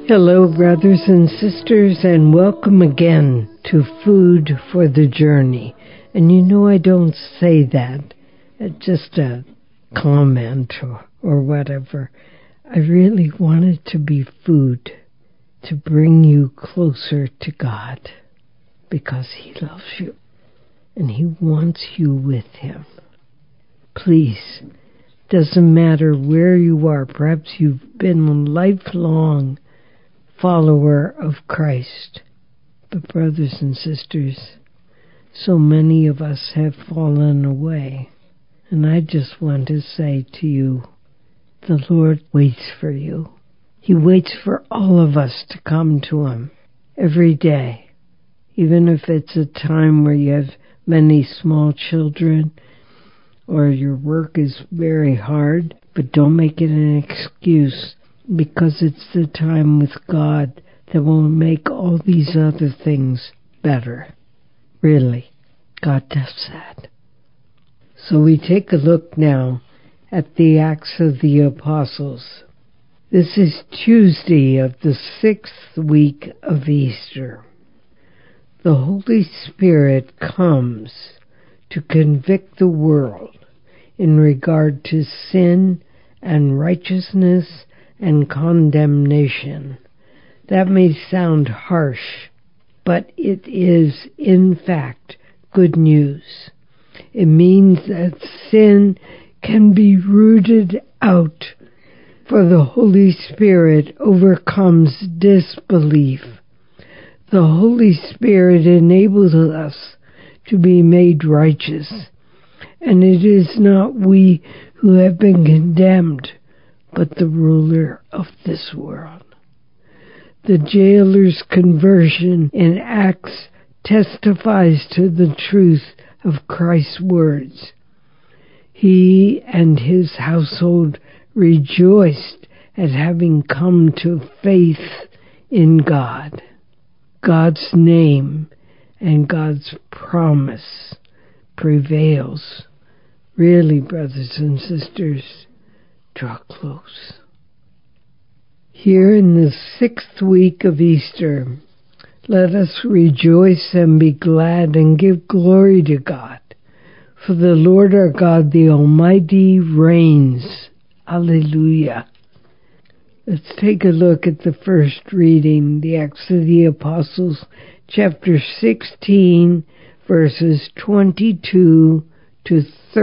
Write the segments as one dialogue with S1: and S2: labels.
S1: Hello, brothers and sisters, and welcome again to Food for the Journey. And you know I don't say that, just a comment or whatever. I really want it to be food to bring you closer to God because He loves you and He wants you with Him. Please, doesn't matter where you are. Perhaps you've been a lifelong follower of Christ. But brothers and sisters, so many of us have fallen away. And I just want to say to you, the Lord waits for you. He waits for all of us to come to Him every day. Even if it's a time where you have many small children or your work is very hard, but don't make it an excuse, because it's the time with God that will make all these other things better. Really, God does that. So we take a look now at the Acts of the Apostles. This is Tuesday of the 6th week of Easter. The Holy Spirit comes to convict the world in regard to sin and righteousness and condemnation. That may sound harsh, but it is in fact good news. It means that sin can be rooted out, for the Holy Spirit overcomes disbelief. The Holy Spirit enables us to be made righteous, and it is not we who have been condemned, but the ruler of this world. The jailer's conversion in Acts testifies to the truth of Christ's words. He and his household rejoiced at having come to faith in God. God's name and God's promise prevails. Really, brothers and sisters, draw close. Here in the 6th week of Easter, let us rejoice and be glad and give glory to God. For the Lord our God, the Almighty, reigns. Alleluia. Let's take a look at the first reading, the Acts of the Apostles, chapter 16, verses 22 to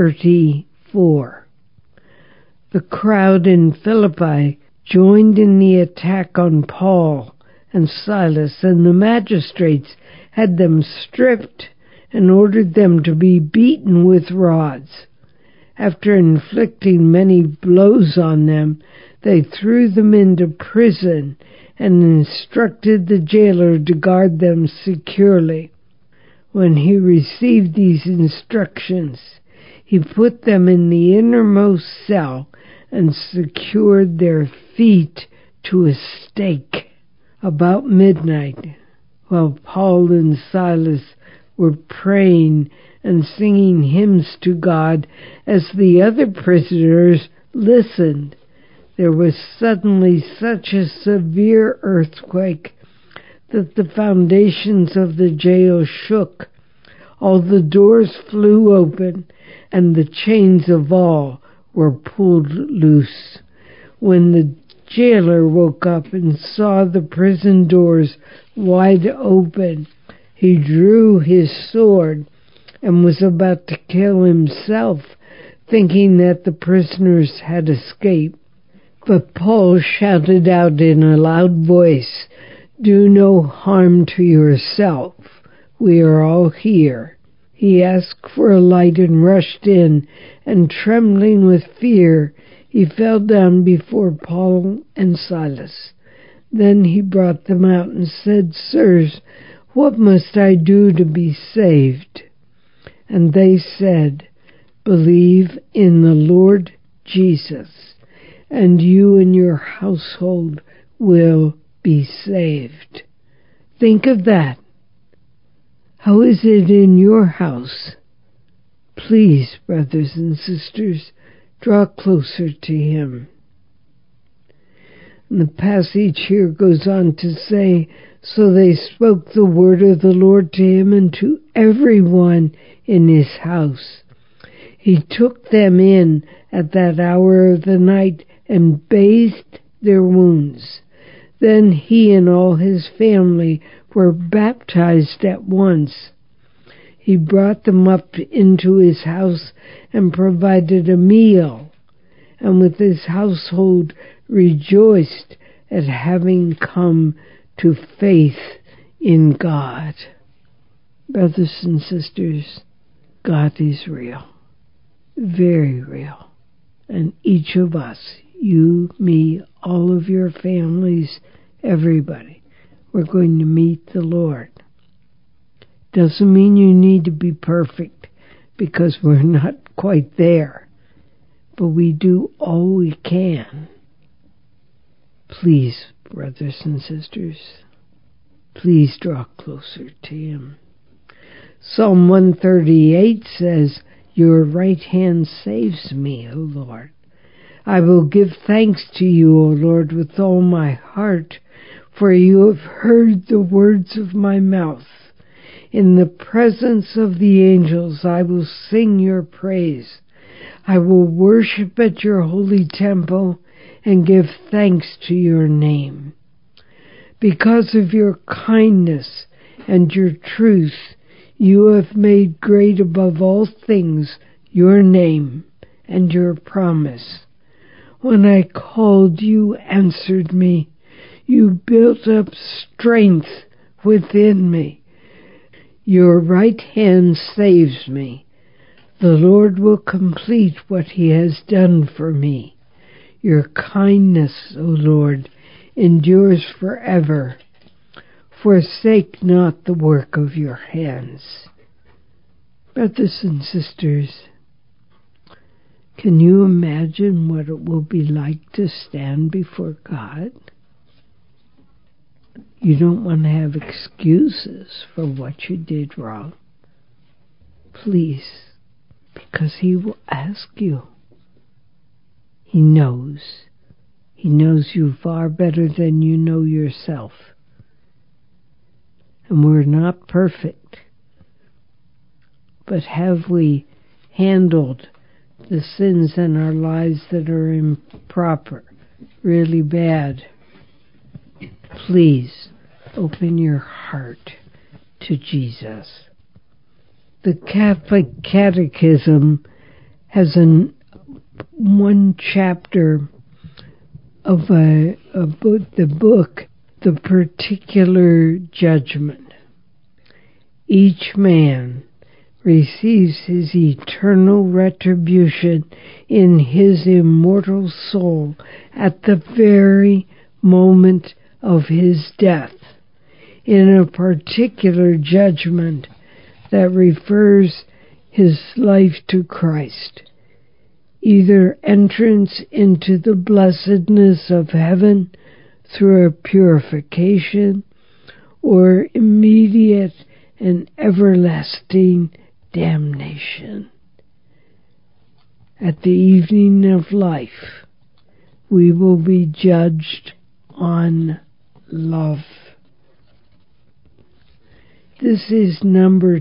S1: 34. The crowd in Philippi joined in the attack on Paul and Silas, and the magistrates had them stripped and ordered them to be beaten with rods. After inflicting many blows on them, they threw them into prison and instructed the jailer to guard them securely. When he received these instructions, he put them in the innermost cell and secured their feet to a stake. About midnight, while Paul and Silas were praying and singing hymns to God as the other prisoners listened, there was suddenly such a severe earthquake that the foundations of the jail shook. All the doors flew open, and the chains of all were pulled loose. When the jailer woke up and saw the prison doors wide open, he drew his sword and was about to kill himself, thinking that the prisoners had escaped. But Paul shouted out in a loud voice, "Do no harm to yourself. We are all here." He asked for a light and rushed in, and trembling with fear, he fell down before Paul and Silas. Then he brought them out and said, "Sirs, what must I do to be saved?" And they said, "Believe in the Lord Jesus, and you and your household will be saved." Think of that. How is it in your house? Please, brothers and sisters, draw closer to Him. And the passage here goes on to say, so they spoke the word of the Lord to him and to everyone in his house. He took them in at that hour of the night and bathed their wounds. Then he and all his family were baptized at once. He brought them up into his house and provided a meal, and with his household rejoiced at having come to faith in God. Brothers and sisters, God is real, very real. And each of us, you, me, all of your families, everybody, we're going to meet the Lord. Doesn't mean you need to be perfect, because we're not quite there. But we do all we can. Please, brothers and sisters, please draw closer to him. Psalm 138 says, your right hand saves me, O Lord. I will give thanks to you, O Lord, with all my heart, for you have heard the words of my mouth. In the presence of the angels I will sing your praise. I will worship at your holy temple and give thanks to your name. Because of your kindness and your truth, you have made great above all things your name and your promise. When I called, you answered me. You built up strength within me. Your right hand saves me. The Lord will complete what he has done for me. Your kindness, O Lord, endures forever. Forsake not the work of your hands. Brothers and sisters, can you imagine what it will be like to stand before God? You don't want to have excuses for what you did wrong. Please, because he will ask you. He knows. He knows you far better than you know yourself. And we're not perfect. But have we handled the sins in our lives that are improper, really bad? Please open your heart to Jesus. The Catholic Catechism has one chapter of the book, The Particular Judgment. Each man receives his eternal retribution in his immortal soul at the very moment of his death, in a particular judgment that refers his life to Christ, either entrance into the blessedness of heaven through a purification, or immediate and everlasting damnation. At the evening of life, we will be judged on love. This is number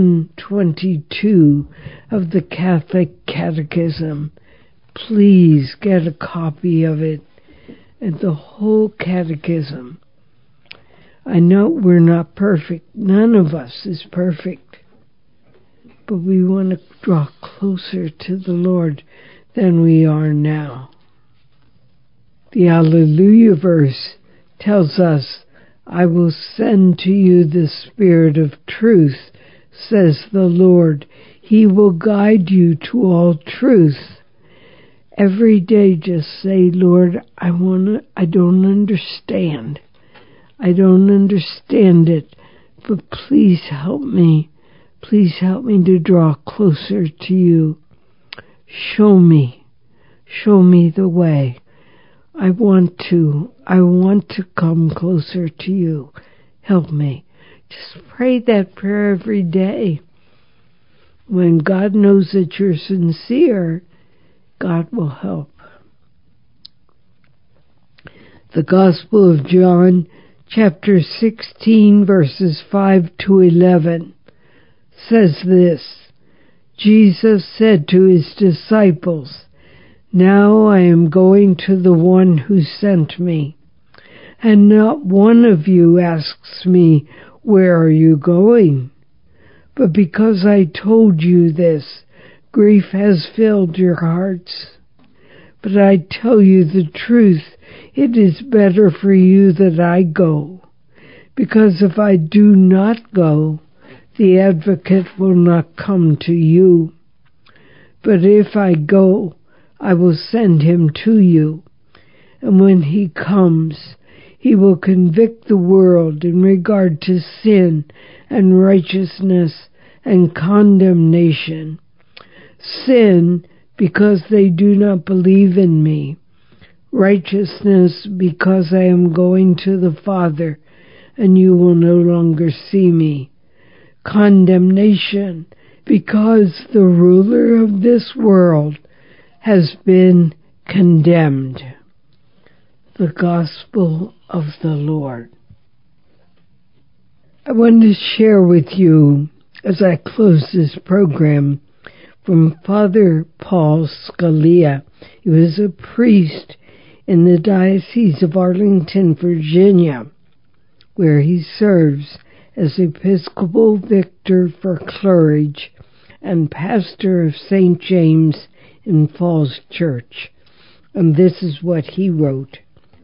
S1: 1022 of the Catholic Catechism. Please get a copy of it and the whole catechism. I know we're not perfect. None of us is perfect. But we want to draw closer to the Lord than we are now. The Alleluia verse tells us, I will send to you the Spirit of truth, says the Lord. He will guide you to all truth. Every day just say, Lord, I don't understand. I don't understand it, but please help me. Please help me to draw closer to you. Show me the way. I want to come closer to you. Help me. Just pray that prayer every day. When God knows that you're sincere, God will help. The Gospel of John, chapter 16, verses 5 to 11, says this: Jesus said to his disciples, "Now I am going to the one who sent me, and not one of you asks me, 'Where are you going?' But because I told you this, grief has filled your hearts. But I tell you the truth, it is better for you that I go, because if I do not go, the Advocate will not come to you. But if I go, I will send him to you. And when he comes, he will convict the world in regard to sin and righteousness and condemnation. Sin, because they do not believe in me. Righteousness, because I am going to the Father, and you will no longer see me. Condemnation, because the ruler of this world has been condemned." The Gospel of the Lord. I want to share with you, as I close this program, from Father Paul Scalia. He was a priest in the Diocese of Arlington, Virginia, where he serves as Episcopal Victor for Clergy and pastor of St. James in Falls Church. And this is what he wrote: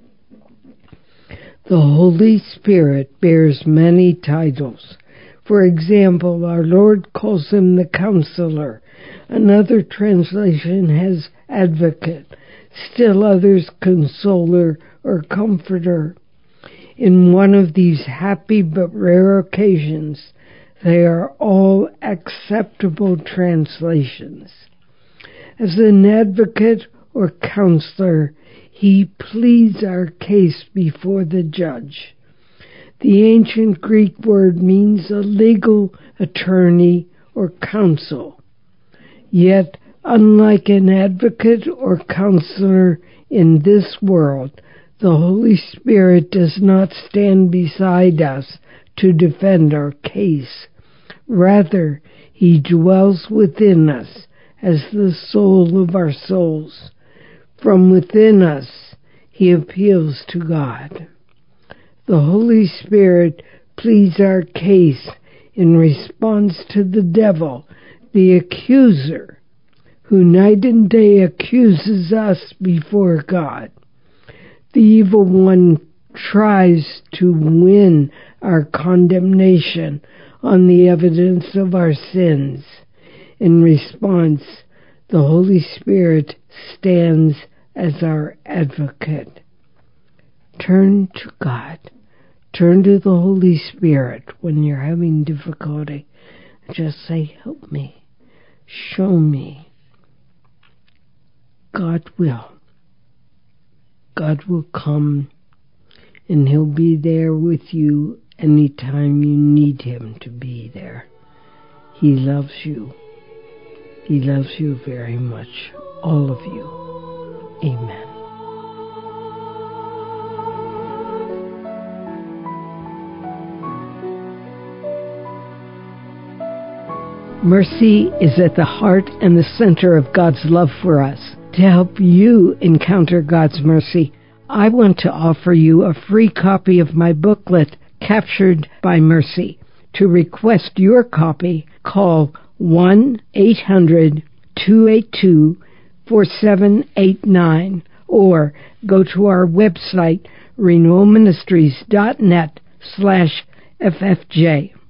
S1: "The Holy Spirit bears many titles. For example, our Lord calls him the Counselor. Another translation has Advocate. Still others, Consoler or Comforter. In one of these happy but rare occasions, they are all acceptable translations. As an advocate or counselor, he pleads our case before the judge. The ancient Greek word means a legal attorney or counsel. Yet, unlike an advocate or counselor in this world, the Holy Spirit does not stand beside us to defend our case. Rather, he dwells within us as the soul of our souls. From within us, he appeals to God. The Holy Spirit pleads our case in response to the devil, the accuser, who night and day accuses us before God. The evil one tries to win our condemnation on the evidence of our sins. In response, the Holy Spirit stands as our advocate. Turn to God. Turn to the Holy Spirit when you're having difficulty. Just say, "Help me. Show me." God will. God will come, and he'll be there with you anytime you need him to be there. He loves you. He loves you very much, all of you. Amen. Mercy is at the heart and the center of God's love for us. To help you encounter God's mercy, I want to offer you a free copy of my booklet, Captured by Mercy. To request your copy, call 1-800-282-4789 or go to our website, renewalministries.net/FFJ.